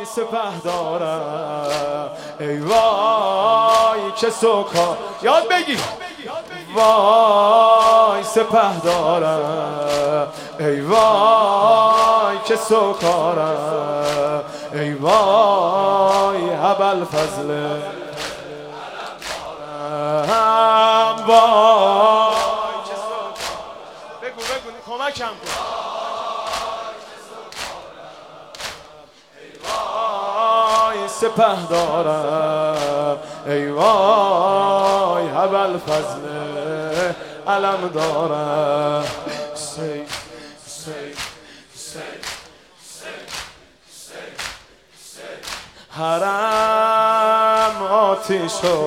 سپه دارم، ای وای چه سوکا یاد بگی، وای سپه دارم، ای وای چه سوکارم، ای وای ابوالفضل وای چه سوکارم. بگو کمکم کن. سپه دارم، ای وای ابوالفضل علم دارم. حرم آتیشو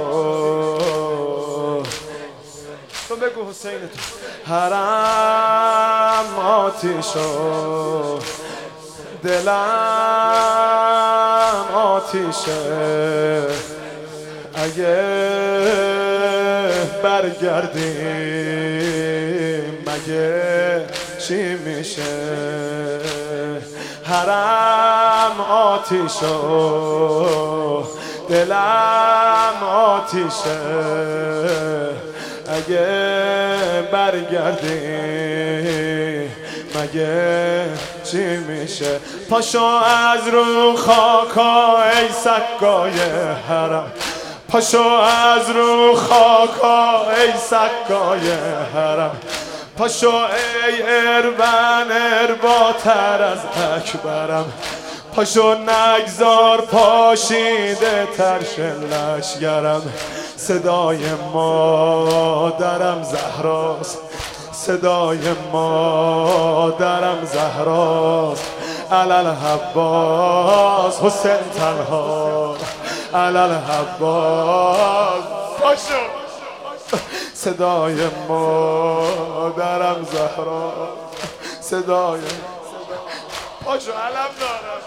تو بگو حسین تو. حرم آتیشو دلم آتیشه، اگه برگردیم مگه چی میشه؟ حرم آتیشو دلم آتیشه، اگه برگردیم مگه چی میشه؟ پاشو از رو خاکا ای سکای حرم، پاشو از رو خاکا ای سکای حرم، پاشو ای اربن ارباتر از اکبرم، پاشو نگذار پاشیده تر لشگرم. صدای مادرم زهراست، صدای مادرم زهراست، علالحباس حسین تنها، علالحباس پاشو. صدای مادرم زهراست، صدای پاشو علم دارم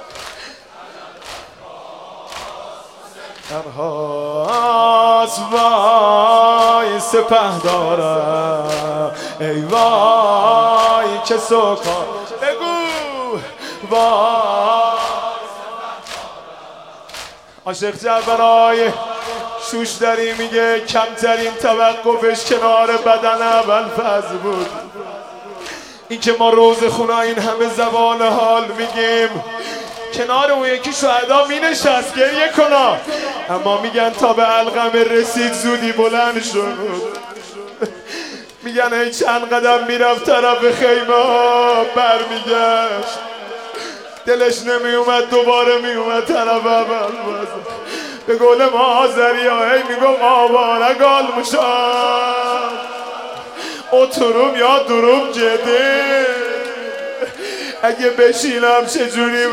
تنهاست. وای سپه دارم، ای وای چه سوکا بگو، وای عاشق جعفرای شوش داری میگه کمترین توقفش کنار بدن ابوالفضل بود. این که ما روز خونه این همه زبان حال میگیم، کنار اون یکی شهدا می نشست گریه کنا، اما میگن تا به علقمه رسید زودی بلند شد. میگن ای چند قدم میرفت طرف خیمه ها برمیگشت، دلش نمیومد دوباره میومد طرف ابوالفضل. به قول ما آذری ها هی میگم آواره گال مشان اتروم یا دروم جده، اگه بشینم چجوری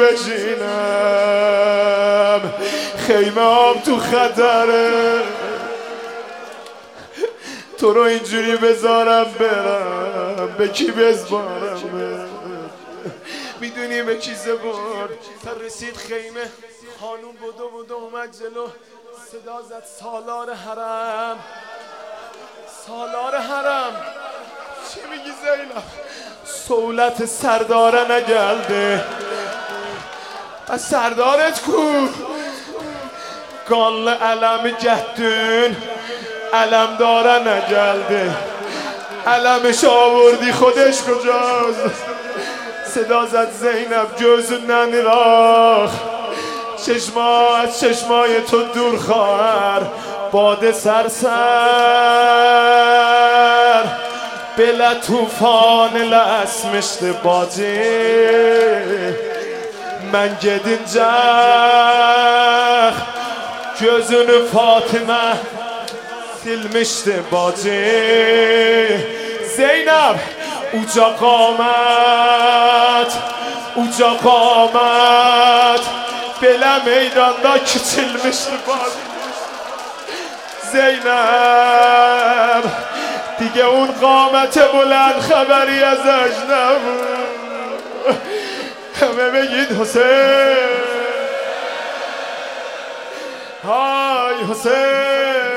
بشینم، خیمه هم تو خطره، تو رو اینجوری بذارم برم به کی بزبارم؟ میدونی به کی زبار؟ تا رسید خیمه خانوم بدو اومد جلو، صدا زد سالار حرم، سالار حرم. چی میگی زینب؟ سولت سرداره نگلده، از سردارت کو؟ گال علم جهدون علم داره نگلده، علمش آوردی خودش کجاست؟ صدا زد زینب جز ننراخ، چشما از چشمای تو دور خواهر، باد سرسر بلا توفان لاسمشت باجی، من گدین جخ gözünü Fatıma silmişti bacı. Zeynep uca qamet, uca qamet, belə meydanda kiçilmişti bacı. Zeynep دیگه اون قامت بلند خبری ازش نبود. همه بگید حسین، های حسین.